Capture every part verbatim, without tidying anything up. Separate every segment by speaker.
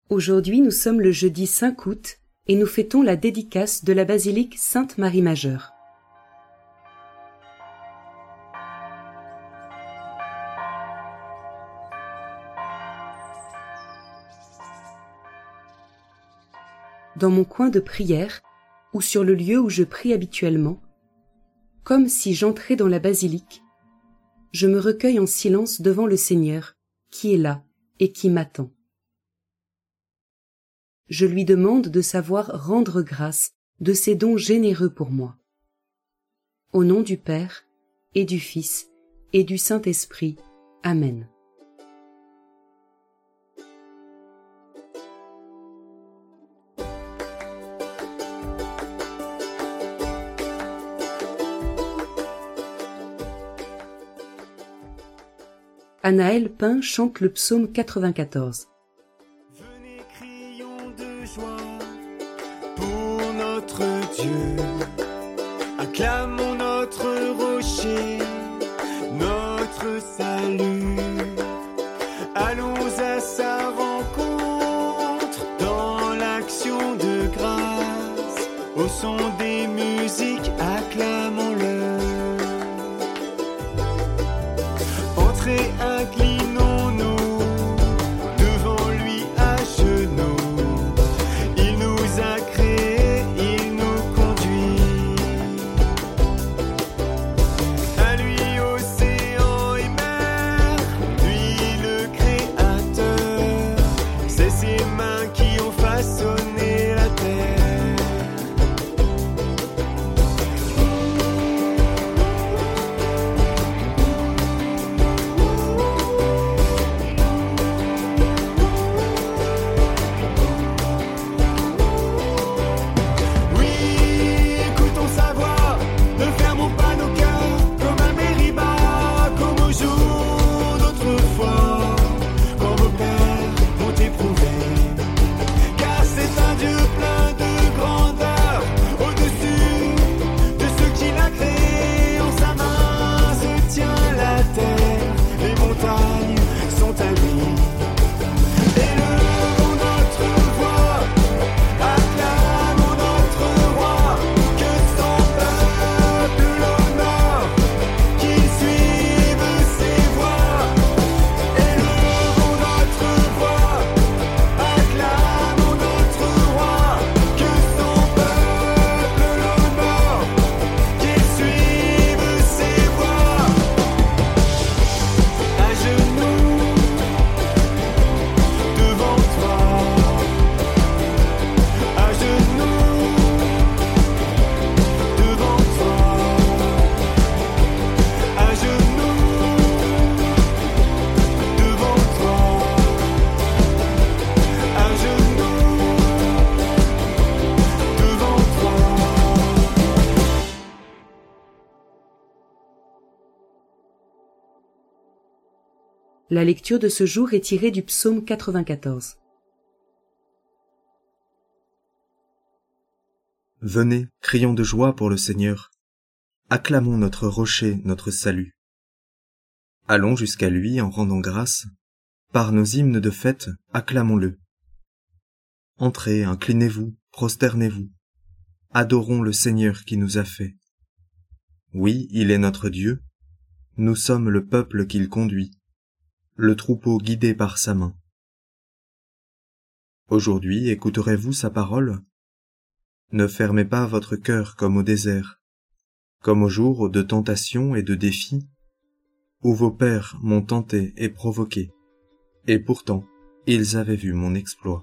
Speaker 1: Aujourd'hui, nous sommes le jeudi cinq août et nous fêtons la dédicace de la basilique Sainte-Marie-Majeure. Dans mon coin de prière, ou sur le lieu où je prie habituellement, comme si j'entrais dans la basilique, je me recueille en silence devant le Seigneur, qui est là et qui m'attend. Je lui demande de savoir rendre grâce de ses dons généreux pour moi. Au nom du Père, et du Fils, et du Saint-Esprit. Amen. Anaël Pin chante le psaume quatre-vingt-quatorze.
Speaker 2: Venez, crions de joie pour notre Dieu. Acclamons notre rocher, notre salut. Allons à sa rencontre dans l'action de grâce. Au son des musiques, acclamons-le. Entrez, inclinons-nous devant lui à genoux. Il nous a créés, il nous conduit. À lui océan et mer, lui le Créateur. C'est ses mains qui ont façonné la terre.
Speaker 1: La lecture de ce jour est tirée du psaume quatre-vingt-quatorze.
Speaker 3: Venez, crions de joie pour le Seigneur. Acclamons notre rocher, notre salut. Allons jusqu'à lui en rendant grâce. Par nos hymnes de fête, acclamons-le. Entrez, inclinez-vous, prosternez-vous. Adorons le Seigneur qui nous a fait. Oui, il est notre Dieu. Nous sommes le peuple qu'il conduit, le troupeau guidé par sa main. Aujourd'hui, écouterez-vous sa parole? Ne fermez pas votre cœur comme au désert, comme au jour de tentation et de défi, où vos pères m'ont tenté et provoqué, et pourtant ils avaient vu mon exploit.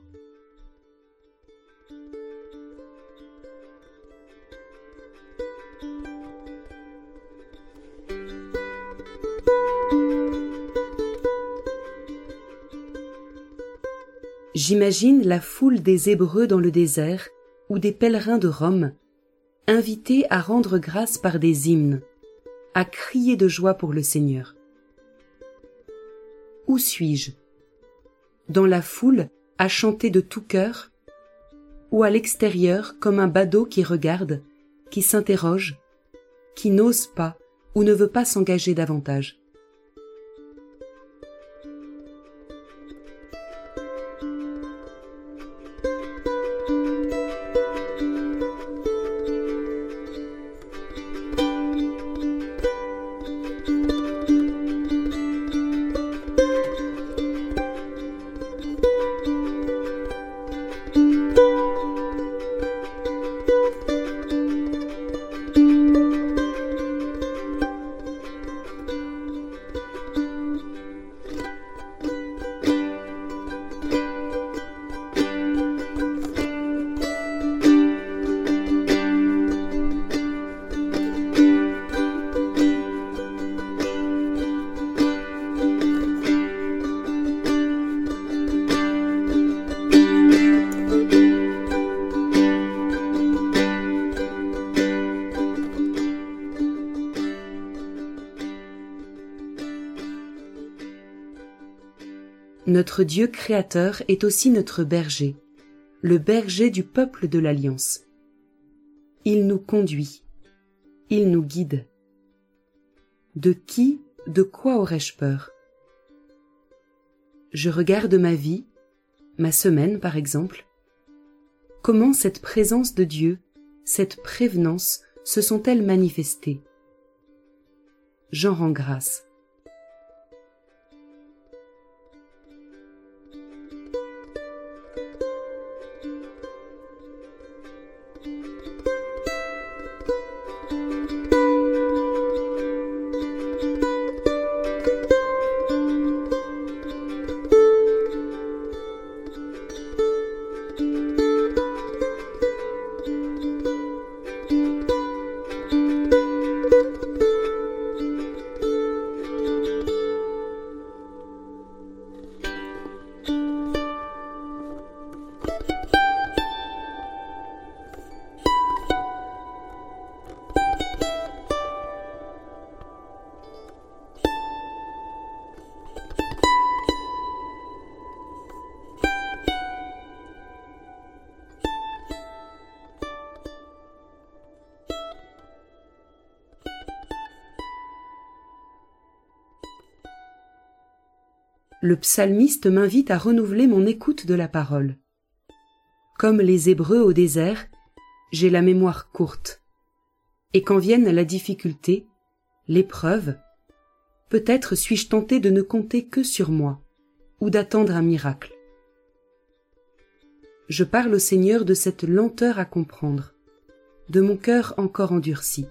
Speaker 1: J'imagine la foule des Hébreux dans le désert ou des pèlerins de Rome, invités à rendre grâce par des hymnes, à crier de joie pour le Seigneur. Où suis-je? Dans la foule, à chanter de tout cœur, ou à l'extérieur comme un badaud qui regarde, qui s'interroge, qui n'ose pas ou ne veut pas s'engager davantage? Notre Dieu créateur est aussi notre berger, le berger du peuple de l'Alliance. Il nous conduit, il nous guide. De qui, de quoi aurais-je peur? Je regarde ma vie, ma semaine par exemple. Comment cette présence de Dieu, cette prévenance se sont-elles manifestées? J'en rends grâce. Le psalmiste m'invite à renouveler mon écoute de la parole. Comme les Hébreux au désert, j'ai la mémoire courte. Et quand vienne la difficulté, l'épreuve, peut-être suis-je tenté de ne compter que sur moi, ou d'attendre un miracle. Je parle au Seigneur de cette lenteur à comprendre, de mon cœur encore endurci.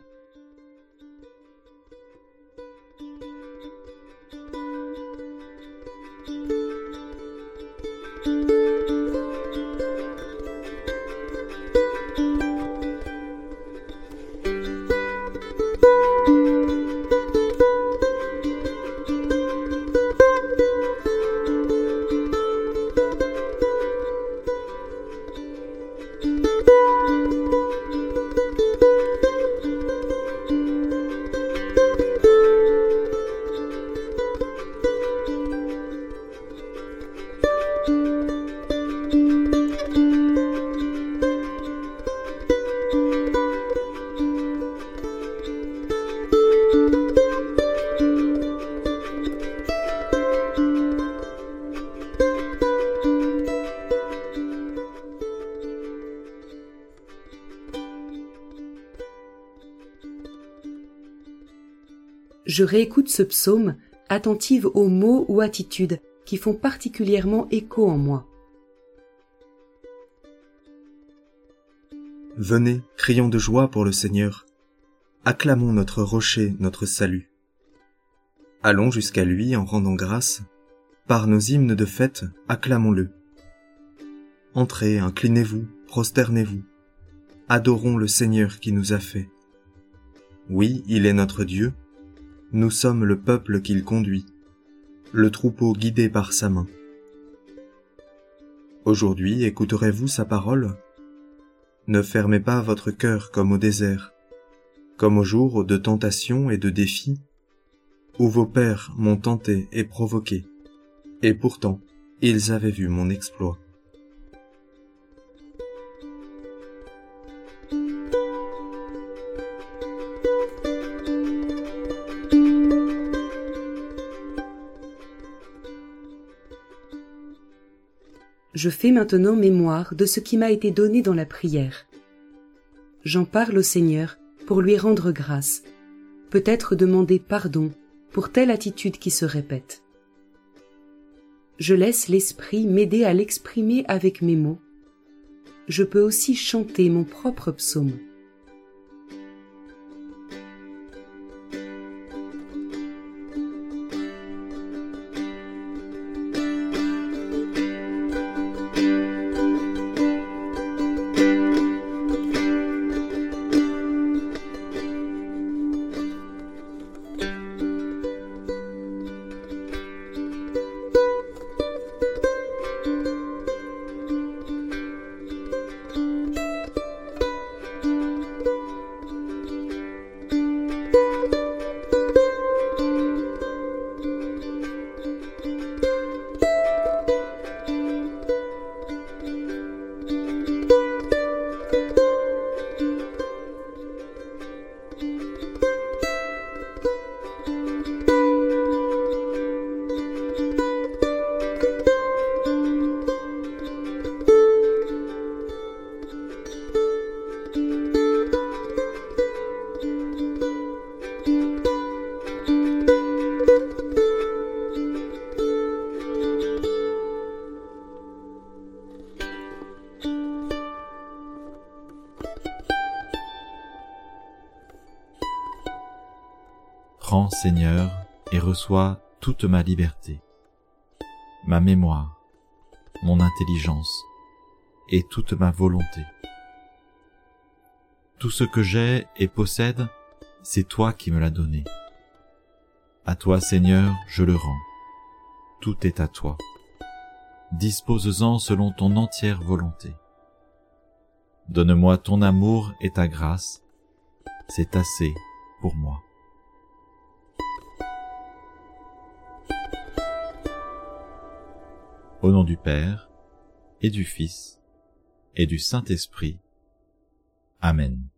Speaker 1: Je réécoute ce psaume, attentive aux mots ou attitudes qui font particulièrement écho en moi.
Speaker 3: Venez, crions de joie pour le Seigneur. Acclamons notre rocher, notre salut. Allons jusqu'à lui en rendant grâce. Par nos hymnes de fête, acclamons-le. Entrez, inclinez-vous, prosternez-vous. Adorons le Seigneur qui nous a fait. Oui, il est notre Dieu. Nous sommes le peuple qu'il conduit, le troupeau guidé par sa main. Aujourd'hui, écouterez-vous sa parole? Ne fermez pas votre cœur comme au désert, comme au jour de tentation et de défis, où vos pères m'ont tenté et provoqué, et pourtant ils avaient vu mon exploit.
Speaker 1: Je fais maintenant mémoire de ce qui m'a été donné dans la prière. J'en parle au Seigneur pour lui rendre grâce, peut-être demander pardon pour telle attitude qui se répète. Je laisse l'Esprit m'aider à l'exprimer avec mes mots. Je peux aussi chanter mon propre psaume.
Speaker 4: Prends, Seigneur, et reçois toute ma liberté, ma mémoire, mon intelligence et toute ma volonté. Tout ce que j'ai et possède, c'est toi qui me l'as donné. À toi, Seigneur, je le rends. Tout est à toi. Dispose-en selon ton entière volonté. Donne-moi ton amour et ta grâce, c'est assez pour moi. Au nom du Père, et du Fils, et du Saint-Esprit. Amen.